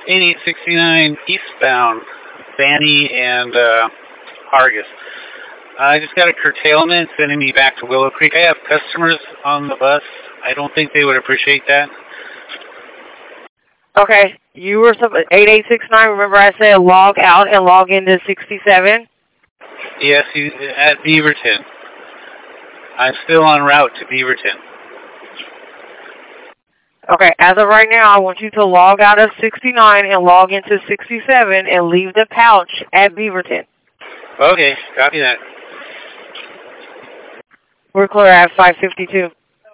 8869 eastbound, Fanny and Hargis. I just got a curtailment sending me back to Willow Creek. I have customers on the bus. I don't think they would appreciate that. Okay, you were 8869. Remember I said log out and log into 67? Yes, at Beaverton. I'm still en route to Beaverton. Okay, as of right now, I want you to log out of 69 and log into 67 and leave the pouch at Beaverton. Okay, copy that. We're clear at 552.